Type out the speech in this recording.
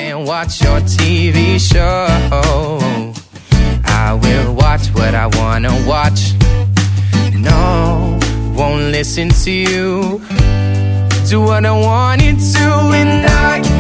and watch your TV show. I will watch what I wanna watch. No, won't listen to you. Do what I wanted to, and I